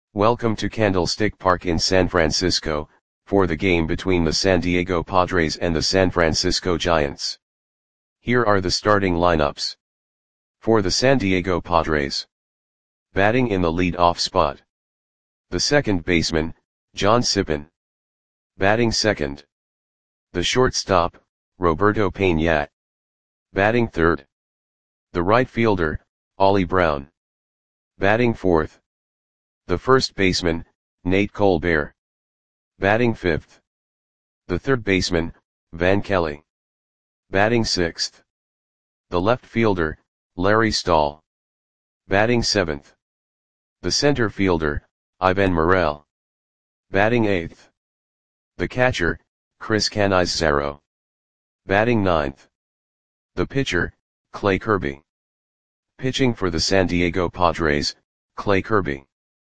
Welcome to Candlestick Park in San Francisco, for the game between the San Diego Padres and the San Francisco Giants. Here are the starting lineups. For the San Diego Padres. Batting in the lead-off spot. The second baseman, John Sippen. Batting second. The shortstop, Roberto Peña. Batting third. The right fielder, Ollie Brown. Batting fourth. The first baseman, Nate Colbert. Batting fifth. The third baseman, Van Kelly. Batting sixth. The left fielder, Larry Stahl. Batting seventh. The center fielder, Ivan Morel. Batting eighth. The catcher, Chris Canizaro. Batting ninth. The pitcher, Clay Kirby. Pitching for the San Diego Padres, Clay Kirby.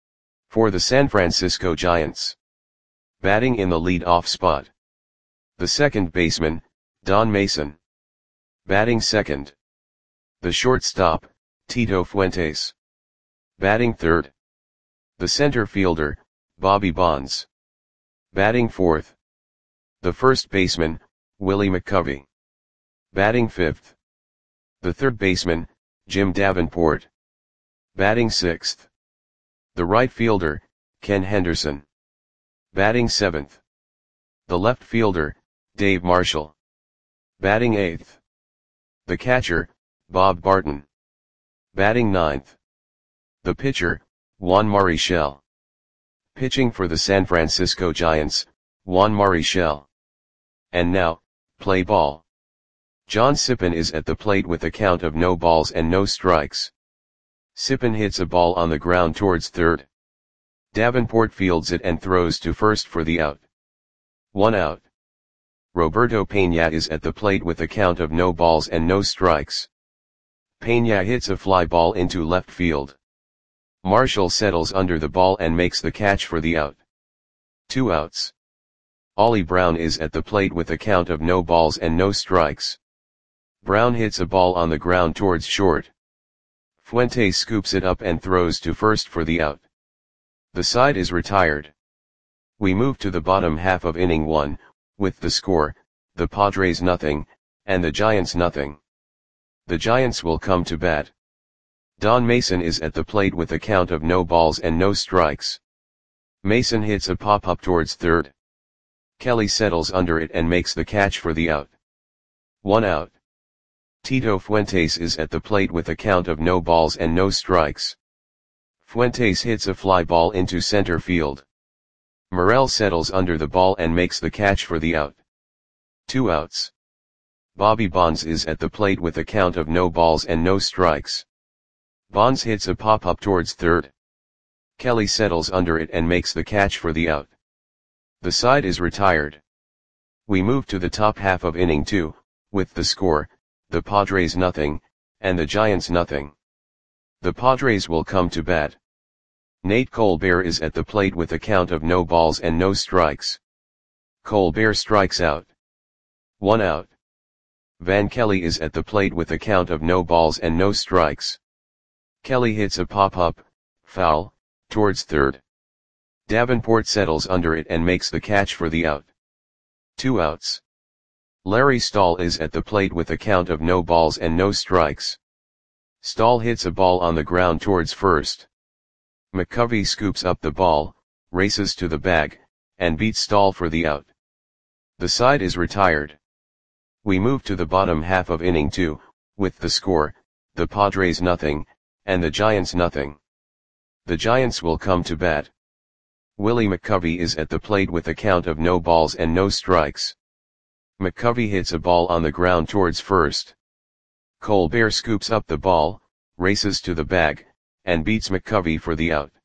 For the San Francisco Giants. Batting in the lead-off spot. The second baseman, Don Mason. Batting second. The shortstop, Tito Fuentes. Batting third. The center fielder, Bobby Bonds. Batting fourth. The first baseman, Willie McCovey. Batting fifth. The third baseman, Jim Davenport. Batting sixth. The right fielder, Ken Henderson. Batting seventh. The left fielder, Dave Marshall. Batting eighth. The catcher, Bob Barton. Batting ninth. The pitcher, Juan Marichal. Pitching for the San Francisco Giants, Juan Marichal. And now, play ball. John Sippen is at the plate with a count of no balls and no strikes. Sippen hits a ball on the ground towards third. Davenport fields it and throws to first for the out. 1 out. Roberto Peña is at the plate with a count of no balls and no strikes. Peña hits a fly ball into left field. Marshall settles under the ball and makes the catch for the out. 2 outs. Ollie Brown is at the plate with a count of no balls and no strikes. Brown hits a ball on the ground towards short. Fuentes scoops it up and throws to first for the out. The side is retired. We move to the bottom half of inning 1, with the score, the Padres nothing, and the Giants nothing. The Giants will come to bat. Don Mason is at the plate with a count of no balls and no strikes. Mason hits a pop-up towards third. Kelly settles under it and makes the catch for the out. 1 out. Tito Fuentes is at the plate with a count of no balls and no strikes. Fuentes hits a fly ball into center field. Morel settles under the ball and makes the catch for the out. 2 outs. Bobby Bonds is at the plate with a count of no balls and no strikes. Bonds hits a pop-up towards third. Kelly settles under it and makes the catch for the out. The side is retired. We move to the top half of inning 2, with the score, the Padres nothing, and the Giants nothing. The Padres will come to bat. Nate Colbert is at the plate with a count of no balls and no strikes. Colbert strikes out. 1 out. Van Kelly is at the plate with a count of no balls and no strikes. Kelly hits a pop-up, foul, towards third. Davenport settles under it and makes the catch for the out. 2 outs. Larry Stahl is at the plate with a count of no balls and no strikes. Stahl hits a ball on the ground towards first. McCovey scoops up the ball, races to the bag, and beats Stahl for the out. The side is retired. We move to the bottom half of inning 2, with the score, the Padres nothing, and the Giants nothing. The Giants will come to bat. Willie McCovey is at the plate with a count of no balls and no strikes. McCovey hits a ball on the ground towards first. Colbert scoops up the ball, races to the bag, and beats McCovey for the out.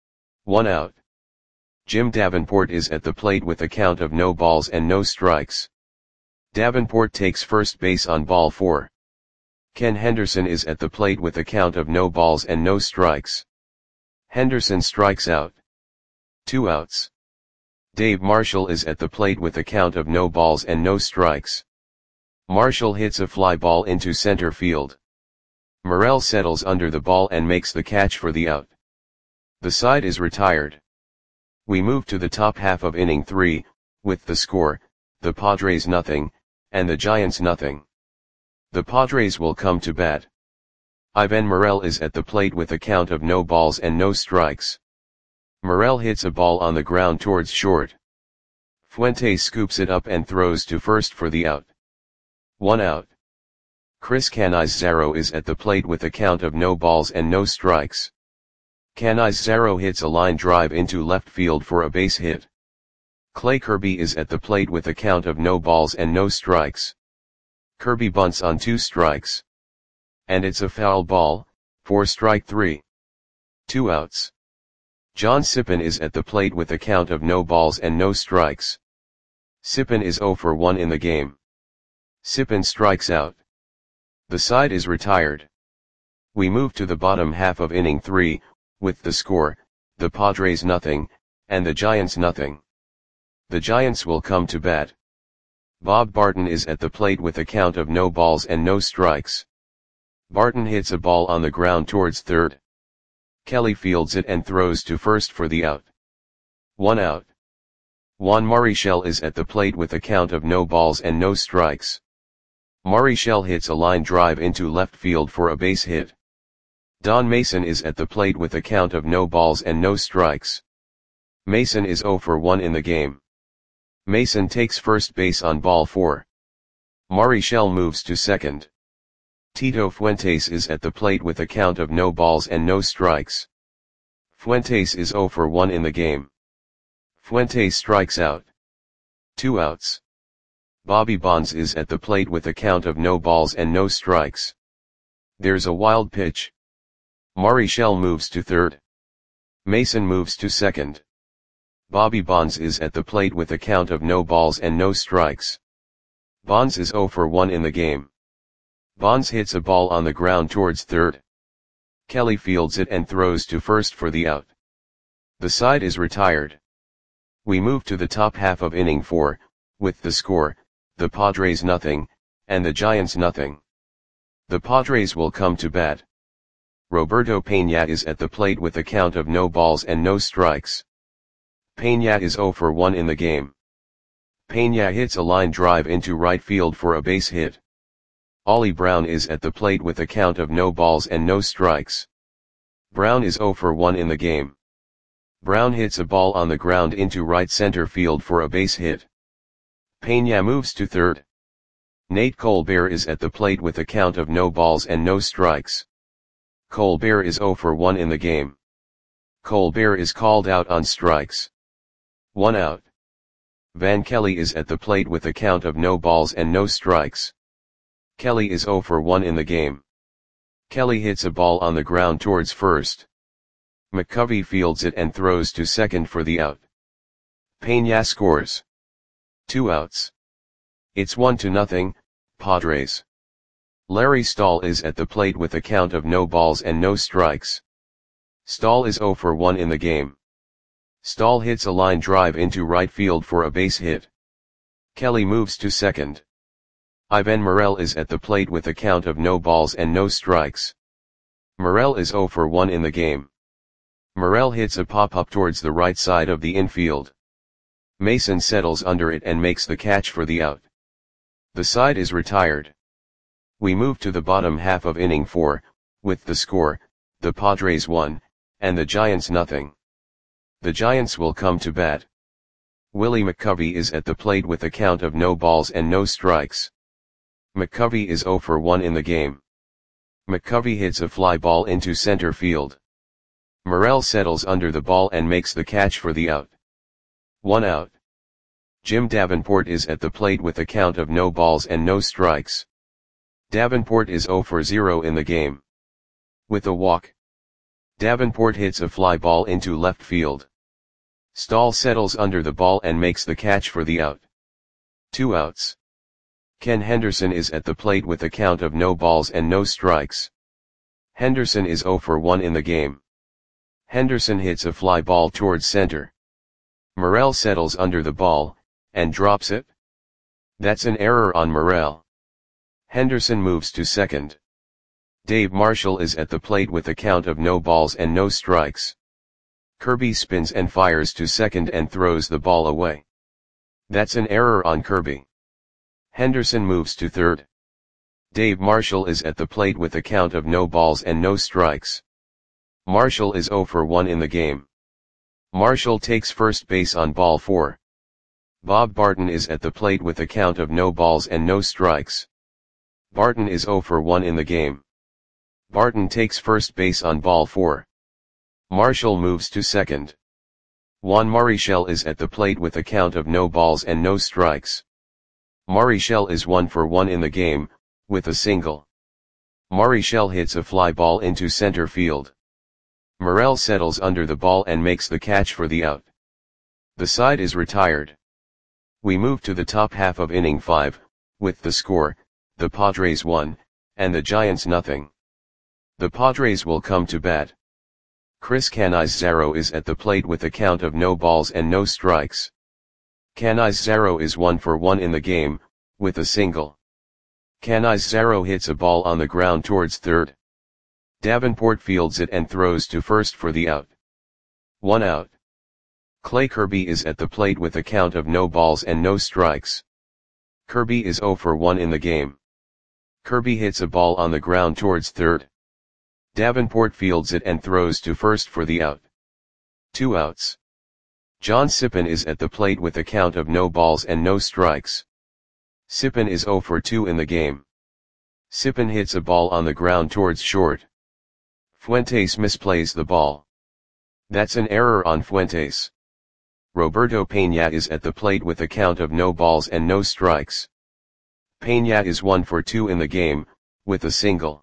1 out. Jim Davenport is at the plate with a count of no balls and no strikes. Davenport takes first base on ball 4. Ken Henderson is at the plate with a count of no balls and no strikes. Henderson strikes out. 2 outs. Dave Marshall is at the plate with a count of no balls and no strikes. Marshall hits a fly ball into center field. Morel settles under the ball and makes the catch for the out. The side is retired. We move to the top half of inning 3, with the score, the Padres nothing, and the Giants nothing. The Padres will come to bat. Ivan Morel is at the plate with a count of no balls and no strikes. Morel hits a ball on the ground towards short. Fuentes scoops it up and throws to first for the out. 1 out. Chris Canizaro is at the plate with a count of no balls and no strikes. Canizaro hits a line drive into left field for a base hit. Clay Kirby is at the plate with a count of no balls and no strikes. Kirby bunts on 2 strikes. And it's a foul ball, for strike 3. 2 outs. John Sippen is at the plate with a count of no balls and no strikes. Sippen is 0 for 1 in the game. Sippen strikes out. The side is retired. We move to the bottom half of inning 3, with the score, the Padres nothing, and the Giants nothing. The Giants will come to bat. Bob Barton is at the plate with a count of no balls and no strikes. Barton hits a ball on the ground towards third. Kelly fields it and throws to first for the out. 1 out. Juan Marichal is at the plate with a count of no balls and no strikes. Marichal hits a line drive into left field for a base hit. Don Mason is at the plate with a count of no balls and no strikes. Mason is 0 for 1 in the game. Mason takes first base on ball 4. Marichal moves to second. Tito Fuentes is at the plate with a count of no balls and no strikes. Fuentes is 0 for 1 in the game. Fuentes strikes out. 2 outs. Bobby Bonds is at the plate with a count of no balls and no strikes. There's a wild pitch. Marichal moves to third. Mason moves to second. Bobby Bonds is at the plate with a count of no balls and no strikes. Bonds is 0 for 1 in the game. Bonds hits a ball on the ground towards third. Kelly fields it and throws to first for the out. The side is retired. We move to the top half of inning 4, with the score, the Padres nothing, and the Giants nothing. The Padres will come to bat. Roberto Peña is at the plate with a count of no balls and no strikes. Peña is 0 for 1 in the game. Peña hits a line drive into right field for a base hit. Ollie Brown is at the plate with a count of no balls and no strikes. Brown is 0 for 1 in the game. Brown hits a ball on the ground into right center field for a base hit. Peña moves to third. Nate Colbert is at the plate with a count of no balls and no strikes. Colbert is 0 for 1 in the game. Colbert is called out on strikes. 1 out. Van Kelly is at the plate with a count of no balls and no strikes. Kelly is 0 for 1 in the game. Kelly hits a ball on the ground towards first. McCovey fields it and throws to second for the out. Peña scores. 2 outs. It's 1-0, Padres. Larry Stahl is at the plate with a count of no balls and no strikes. Stahl is 0 for 1 in the game. Stahl hits a line drive into right field for a base hit. Kelly moves to second. Ivan Morel is at the plate with a count of no balls and no strikes. Morel is 0 for 1 in the game. Morel hits a pop-up towards the right side of the infield. Mason settles under it and makes the catch for the out. The side is retired. We move to the bottom half of inning 4, with the score, the Padres 1, and the Giants nothing. The Giants will come to bat. Willie McCovey is at the plate with a count of no balls and no strikes. McCovey is 0 for 1 in the game. McCovey hits a fly ball into center field. Morel settles under the ball and makes the catch for the out. 1 out. Jim Davenport is at the plate with a count of no balls and no strikes. Davenport is 0 for 0 in the game. With a walk. Davenport hits a fly ball into left field. Stahl settles under the ball and makes the catch for the out. 2 outs. Ken Henderson is at the plate with a count of no balls and no strikes. Henderson is 0 for 1 in the game. Henderson hits a fly ball towards center. Morel settles under the ball, and drops it. That's an error on Morel. Henderson moves to second. Dave Marshall is at the plate with a count of no balls and no strikes. Kirby spins and fires to second and throws the ball away. That's an error on Kirby. Henderson moves to third. Dave Marshall is at the plate with a count of no balls and no strikes. Marshall is 0 for 1 in the game. Marshall takes first base on ball 4. Bob Barton is at the plate with a count of no balls and no strikes. Barton is 0 for 1 in the game. Barton takes first base on ball 4. Marshall moves to second. Juan Marichal is at the plate with a count of no balls and no strikes. Marichal is 1 for 1 in the game, with a single. Marichal hits a fly ball into center field. Morel settles under the ball and makes the catch for the out. The side is retired. We move to the top half of inning 5, with the score, the Padres 1, and the Giants nothing. The Padres will come to bat. Chris Canizaro is at the plate with a count of no balls and no strikes. Canizaro is 1 for 1 in the game, with a single. Canizaro hits a ball on the ground towards third. Davenport fields it and throws to first for the out. 1 out. Clay Kirby is at the plate with a count of no balls and no strikes. Kirby is 0 for 1 in the game. Kirby hits a ball on the ground towards third. Davenport fields it and throws to first for the out. 2 outs. John Sippen is at the plate with a count of no balls and no strikes. Sippen is 0 for 2 in the game. Sippen hits a ball on the ground towards short. Fuentes misplays the ball. That's an error on Fuentes. Roberto Peña is at the plate with a count of no balls and no strikes. Peña is 1 for 2 in the game, with a single.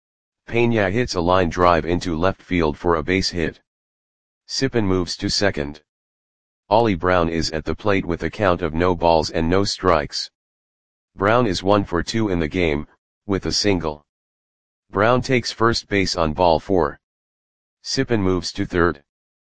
Peña hits a line drive into left field for a base hit. Sippen moves to second. Ollie Brown is at the plate with a count of no balls and no strikes. Brown is 1 for 2 in the game, with a single. Brown takes first base on ball 4. Sippen moves to third.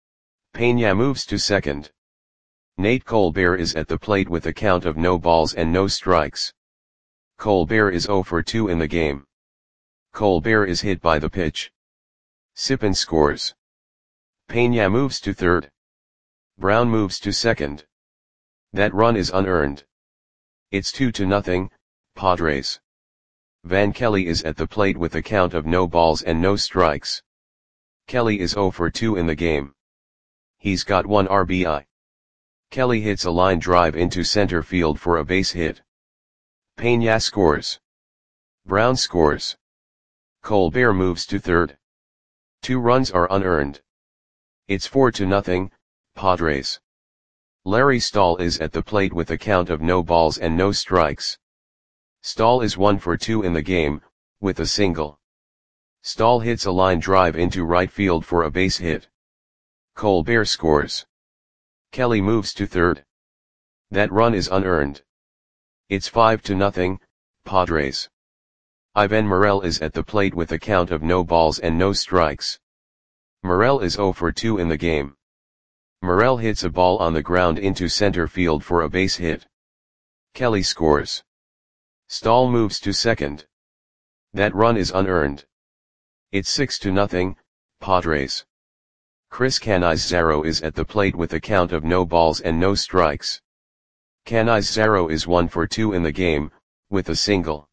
Peña moves to second. Nate Colbert is at the plate with a count of no balls and no strikes. Colbert is 0 for 2 in the game. Colbert is hit by the pitch. Sippen scores. Peña moves to third. Brown moves to second. That run is unearned. It's 2-0, Padres. Van Kelly is at the plate with a count of no balls and no strikes. Kelly is 0 for 2 in the game. He's got 1 RBI. Kelly hits a line drive into center field for a base hit. Peña scores. Brown scores. Colbert moves to third. 2 runs are unearned. It's 4-0, Padres. Larry Stahl is at the plate with a count of no balls and no strikes. Stahl is 1 for 2 in the game, with a single. Stahl hits a line drive into right field for a base hit. Colbert scores. Kelly moves to third. That run is unearned. It's 5-0, Padres. Ivan Morel is at the plate with a count of no balls and no strikes. Morel is 0 for 2 in the game. Morel hits a ball on the ground into center field for a base hit. Kelly scores. Stahl moves to second. That run is unearned. It's 6-0, Padres. Chris Canizaro is at the plate with a count of no balls and no strikes. Canizaro is 1 for 2 in the game, with a single.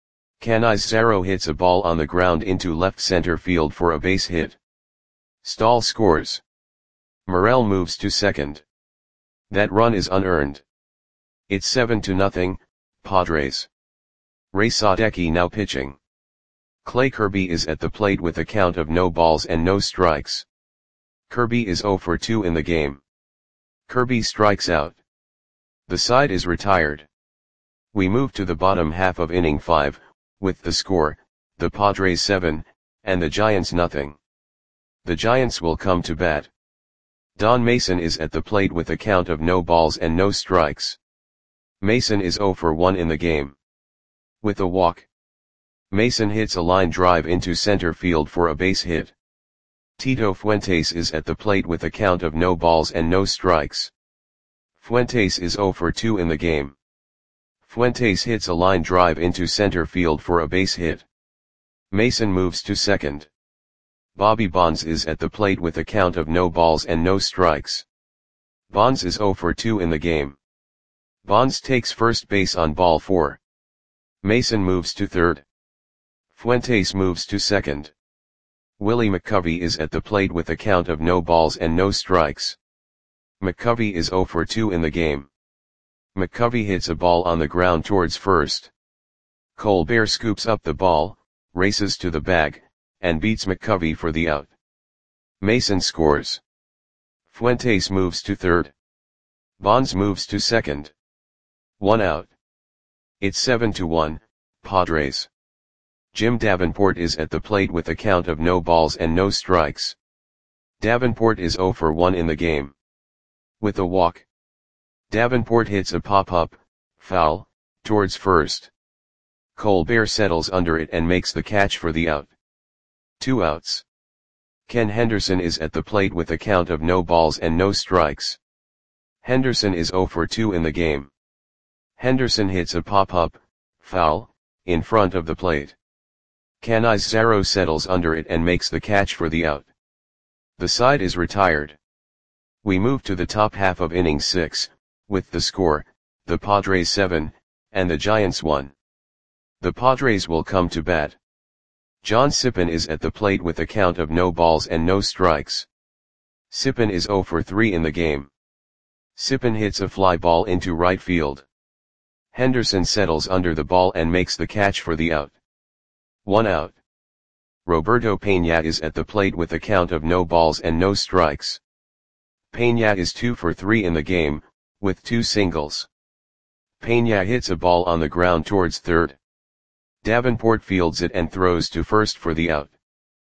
Canizaro hits a ball on the ground into left center field for a base hit. Stahl scores. Morel moves to second. That run is unearned. It's 7-0, Padres. Ray Sadecki now pitching. Clay Kirby is at the plate with a count of no balls and no strikes. Kirby is 0 for 2 in the game. Kirby strikes out. The side is retired. We move to the bottom half of inning 5, with the score, the Padres 7, and the Giants nothing. The Giants will come to bat. Don Mason is at the plate with a count of no balls and no strikes. Mason is 0 for 1 in the game. With a walk. Mason hits a line drive into center field for a base hit. Tito Fuentes is at the plate with a count of no balls and no strikes. Fuentes is 0 for 2 in the game. Fuentes hits a line drive into center field for a base hit. Mason moves to second. Bobby Bonds is at the plate with a count of no balls and no strikes. Bonds is 0 for 2 in the game. Bonds takes first base on ball 4. Mason moves to third. Fuentes moves to second. Willie McCovey is at the plate with a count of no balls and no strikes. McCovey is 0 for 2 in the game. McCovey hits a ball on the ground towards first. Colbert scoops up the ball, races to the bag, and beats McCovey for the out. Mason scores. Fuentes moves to third. Bonds moves to second. 1 out. It's 7-1, Padres. Jim Davenport is at the plate with a count of no balls and no strikes. Davenport is 0 for 1 in the game. With a walk, Davenport hits a pop-up, foul, towards first. Colbert settles under it and makes the catch for the out. 2 outs. Ken Henderson is at the plate with a count of no balls and no strikes. Henderson is 0 for 2 in the game. Henderson hits a pop-up, foul, in front of the plate. Canizaro settles under it and makes the catch for the out. The side is retired. We move to the top half of inning 6, with the score, the Padres 7, and the Giants 1. The Padres will come to bat. John Sippen is at the plate with a count of no balls and no strikes. Sippen is 0 for 3 in the game. Sippen hits a fly ball into right field. Henderson settles under the ball and makes the catch for the out. 1 out. Roberto Peña is at the plate with a count of no balls and no strikes. Peña is 2 for 3 in the game, with 2 singles. Peña hits a ball on the ground towards third. Davenport fields it and throws to first for the out.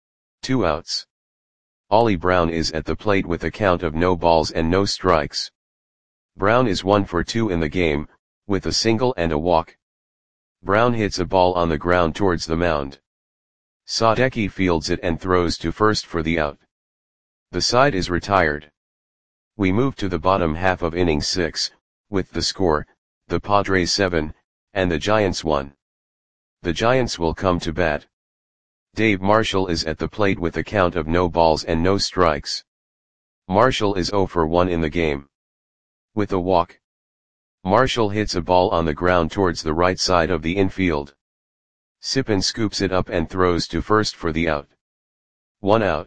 2 outs. Ollie Brown is at the plate with a count of no balls and no strikes. Brown is 1 for 2 in the game, with a single and a walk. Brown hits a ball on the ground towards the mound. Sadecki fields it and throws to first for the out. The side is retired. We move to the bottom half of inning 6, with the score, the Padres 7, and the Giants 1. The Giants will come to bat. Dave Marshall is at the plate with a count of no balls and no strikes. Marshall is 0 for 1 in the game. With a walk, Marshall hits a ball on the ground towards the right side of the infield. Sippen scoops it up and throws to first for the out. 1 out.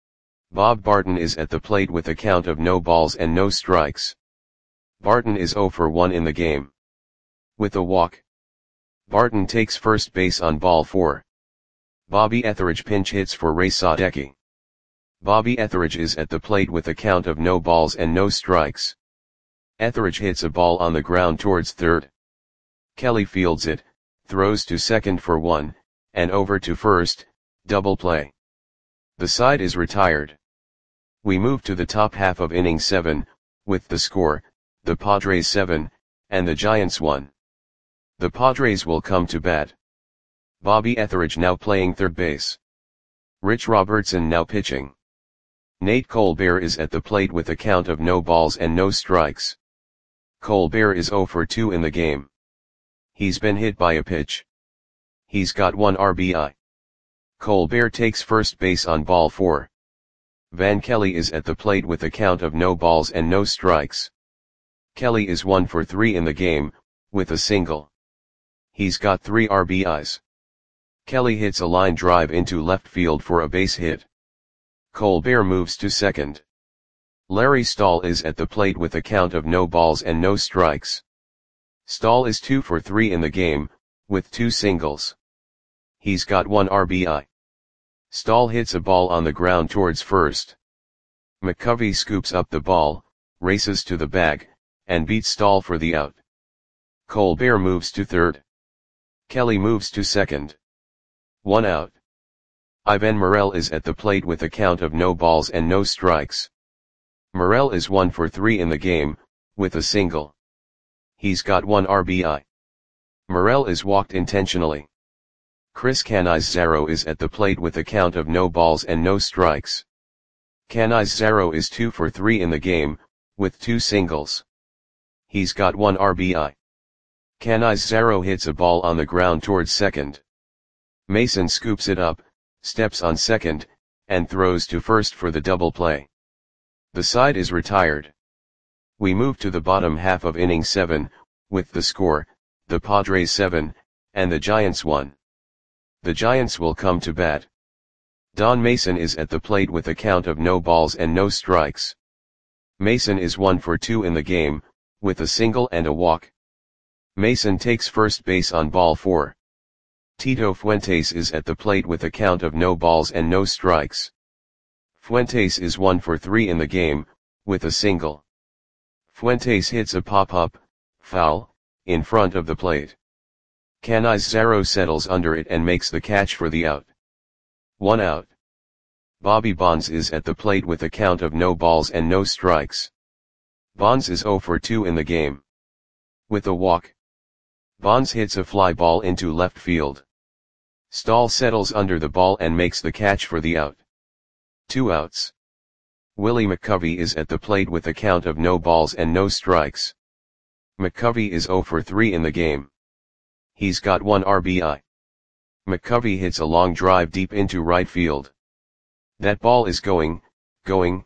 Bob Barton is at the plate with a count of no balls and no strikes. Barton is 0 for 1 in the game. With a walk, Barton takes first base on ball 4. Bobby Etheridge pinch hits for Ray Sadecki. Bobby Etheridge is at the plate with a count of no balls and no strikes. Etheridge hits a ball on the ground towards third. Kelly fields it, throws to second for 1, and over to first, double play. The side is retired. We move to the top half of inning 7, with the score, the Padres 7, and the Giants 1. The Padres will come to bat. Bobby Etheridge now playing third base. Rich Robertson now pitching. Nate Colbert is at the plate with a count of no balls and no strikes. Colbert is 0 for 2 in the game. He's been hit by a pitch. He's got 1 RBI. Colbert takes first base on ball 4. Van Kelly is at the plate with a count of no balls and no strikes. Kelly is 1 for 3 in the game, with a single. He's got 3 RBIs. Kelly hits a line drive into left field for a base hit. Colbert moves to second. Larry Stahl is at the plate with a count of no balls and no strikes. Stahl is 2 for 3 in the game, with 2 singles. He's got 1 RBI. Stahl hits a ball on the ground towards first. McCovey scoops up the ball, races to the bag, and beats Stahl for the out. Colbert moves to third. Kelly moves to second. 1 out. Ivan Morel is at the plate with a count of no balls and no strikes. Morel is 1 for 3 in the game, with a single. He's got 1 RBI. Morel is walked intentionally. Chris Canizaro is at the plate with a count of no balls and no strikes. Canizaro is 2 for 3 in the game, with 2 singles. He's got 1 RBI. Canizaro hits a ball on the ground towards second. Mason scoops it up, steps on second, and throws to first for the double play. The side is retired. We move to the bottom half of inning 7, with the score, the Padres 7, and the Giants 1. The Giants will come to bat. Don Mason is at the plate with a count of no balls and no strikes. Mason is 1 for 2 in the game, with a single and a walk. Mason takes first base on ball 4. Tito Fuentes is at the plate with a count of no balls and no strikes. Fuentes is 1 for 3 in the game, with a single. Fuentes hits a pop-up, foul, in front of the plate. Canizaro settles under it and makes the catch for the out. 1 out. Bobby Bonds is at the plate with a count of no balls and no strikes. Bonds is 0 for 2 in the game. With a walk. Bonds hits a fly ball into left field. Stahl settles under the ball and makes the catch for the out. 2 outs. Willie McCovey is at the plate with a count of no balls and no strikes. McCovey is 0 for 3 in the game. He's got 1 RBI. McCovey hits a long drive deep into right field. That ball is going, gone.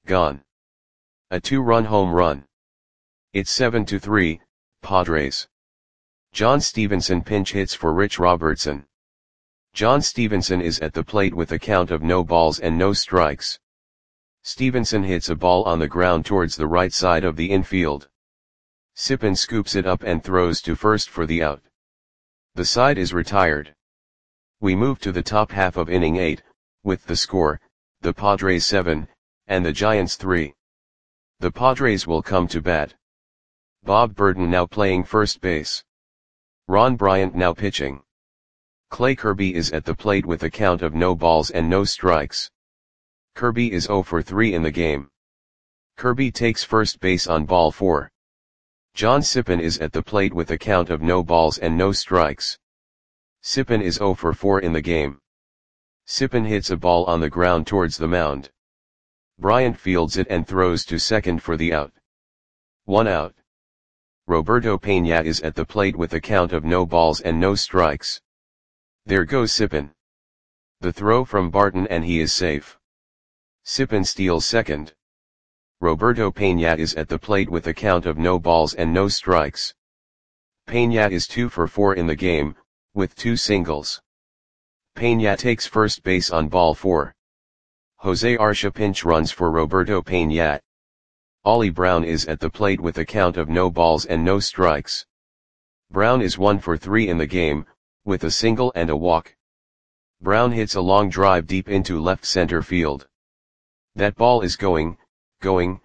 A 2-run home run. It's 7-3, Padres. John Stevenson pinch hits for Rich Robertson. John Stevenson is at the plate with a count of no balls and no strikes. Stevenson hits a ball on the ground towards the right side of the infield. Sippen scoops it up and throws to first for the out. The side is retired. We move to the top half of inning 8, with the score, the Padres 7, and the Giants 3. The Padres will come to bat. Bob Burton now playing first base. Ron Bryant now pitching. Clay Kirby is at the plate with a count of no balls and no strikes. Kirby is 0 for 3 in the game. Kirby takes first base on ball 4. John Sippen is at the plate with a count of no balls and no strikes. Sippen is 0 for 4 in the game. Sippen hits a ball on the ground towards the mound. Bryant fields it and throws to second for the out. 1 out. Roberto Peña is at the plate with a count of no balls and no strikes. There goes Sippen. The throw from Barton and he is safe. Sippen steals second. Roberto Peña is at the plate with a count of no balls and no strikes. Peña is 2 for 4 in the game, with 2 singles. Peña takes first base on ball 4. Jose Arcia pinch runs for Roberto Peña. Ollie Brown is at the plate with a count of no balls and no strikes. Brown is 1 for 3 in the game, with a single and a walk. Brown hits a long drive deep into left center field. That ball is going, gone.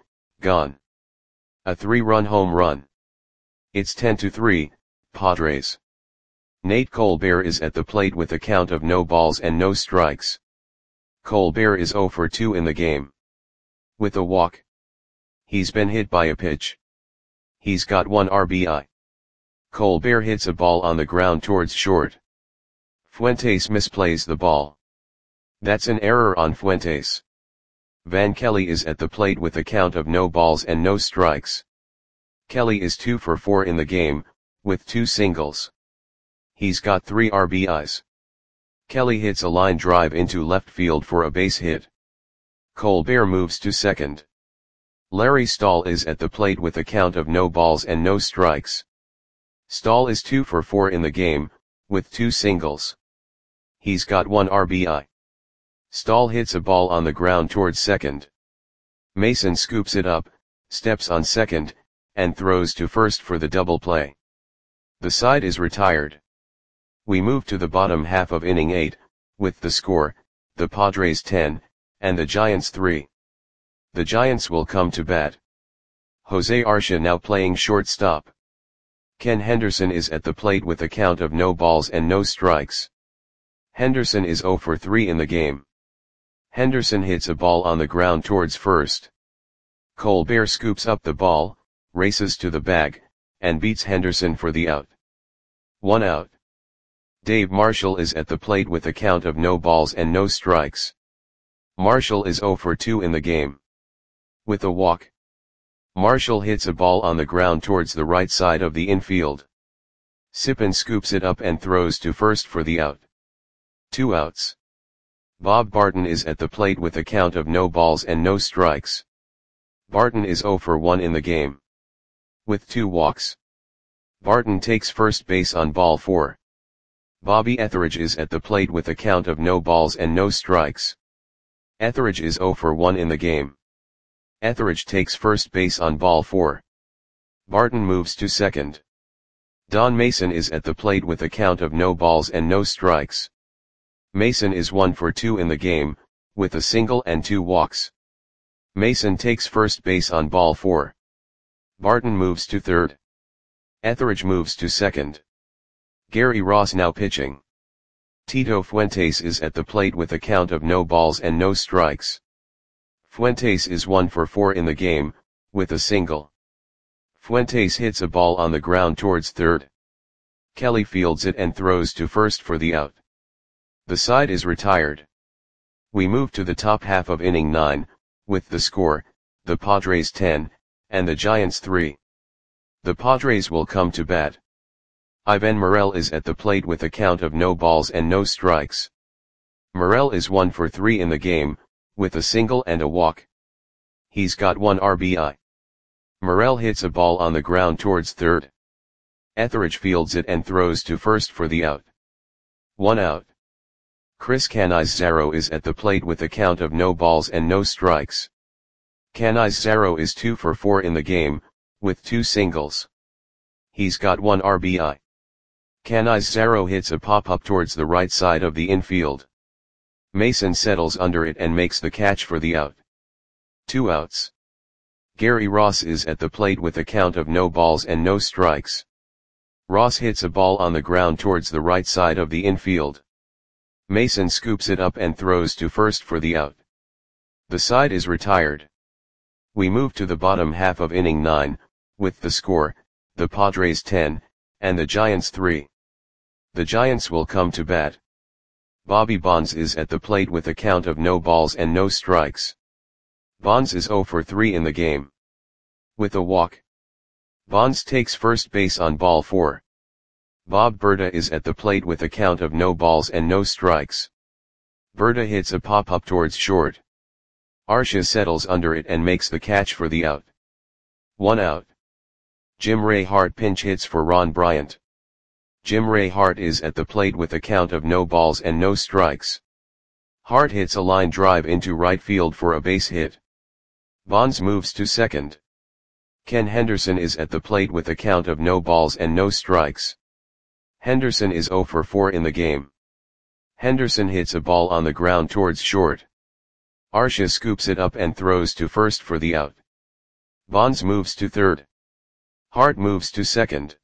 A 3-run home run. It's 10-3, Padres. Nate Colbert is at the plate with a count of no balls and no strikes. Colbert is 0 for 2 in the game. With a walk. He's been hit by a pitch. He's got 1 RBI. Colbert hits a ball on the ground towards short. Fuentes misplays the ball. That's an error on Fuentes. Van Kelly is at the plate with a count of no balls and no strikes. Kelly is 2 for 4 in the game, with 2 singles. He's got 3 RBIs. Kelly hits a line drive into left field for a base hit. Colbert moves to second. Larry Stahl is at the plate with a count of no balls and no strikes. Stahl is 2 for 4 in the game, with 2 singles. He's got 1 RBI. Stahl hits a ball on the ground towards second. Mason scoops it up, steps on second, and throws to first for the double play. The side is retired. We move to the bottom half of inning 8, with the score, the Padres 10, and the Giants 3. The Giants will come to bat. Jose Arcia now playing shortstop. Ken Henderson is at the plate with a count of no balls and no strikes. Henderson is 0 for 3 in the game. Henderson hits a ball on the ground towards first. Colbert scoops up the ball, races to the bag, and beats Henderson for the out. 1 out. Dave Marshall is at the plate with a count of no balls and no strikes. Marshall is 0 for 2 in the game. With a walk. Marshall hits a ball on the ground towards the right side of the infield. Sippen scoops it up and throws to first for the out. 2 outs. Bob Barton is at the plate with a count of no balls and no strikes. Barton is 0 for 1 in the game. With 2 walks. Barton takes first base on ball 4. Bobby Etheridge is at the plate with a count of no balls and no strikes. Etheridge is 0 for 1 in the game. Etheridge takes first base on ball 4. Barton moves to second. Don Mason is at the plate with a count of no balls and no strikes. Mason is 1 for 2 in the game, with a single and 2 walks. Mason takes first base on ball 4. Barton moves to third. Etheridge moves to second. Gary Ross now pitching. Tito Fuentes is at the plate with a count of no balls and no strikes. Fuentes is 1 for 4 in the game, with a single. Fuentes hits a ball on the ground towards third. Kelly fields it and throws to first for the out. The side is retired. We move to the top half of inning 9, with the score, the Padres 10, and the Giants 3. The Padres will come to bat. Ivan Morel is at the plate with a count of no balls and no strikes. Morel is 1 for 3 in the game, with a single and a walk. He's got 1 RBI. Morel hits a ball on the ground towards third. Etheridge fields it and throws to first for the out. 1 out. Chris Canizaro is at the plate with a count of no balls and no strikes. Canizaro is 2 for 4 in the game, with 2 singles. He's got 1 RBI. Canizaro hits a pop-up towards the right side of the infield. Mason settles under it and makes the catch for the out. 2 outs. Gary Ross is at the plate with a count of no balls and no strikes. Ross hits a ball on the ground towards the right side of the infield. Mason scoops it up and throws to first for the out. The side is retired. We move to the bottom half of inning 9, with the score, the Padres 10, and the Giants 3. The Giants will come to bat. Bobby Bonds is at the plate with a count of no balls and no strikes. Bonds is 0 for 3 in the game. With a walk. Bonds takes first base on ball 4. Bob Berta is at the plate with a count of no balls and no strikes. Berta hits a pop-up towards short. Arcia settles under it and makes the catch for the out. 1 out. Jim Ray Hart pinch hits for Ron Bryant. Jim Ray Hart is at the plate with a count of no balls and no strikes. Hart hits a line drive into right field for a base hit. Bonds moves to second. Ken Henderson is at the plate with a count of no balls and no strikes. Henderson is 0 for 4 in the game. Henderson hits a ball on the ground towards short. Arcia scoops it up and throws to first for the out. Bonds moves to third. Hart moves to second.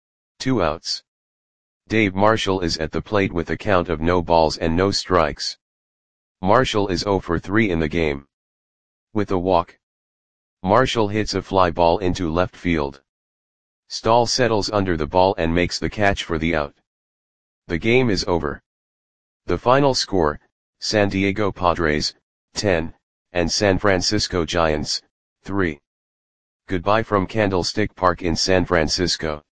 2 outs. Dave Marshall is at the plate with a count of no balls and no strikes. Marshall is 0 for 3 in the game. With a walk. Marshall hits a fly ball into left field. Stahl settles under the ball and makes the catch for the out. The game is over. The final score, San Diego Padres, 10, and San Francisco Giants, 3. Goodbye from Candlestick Park in San Francisco.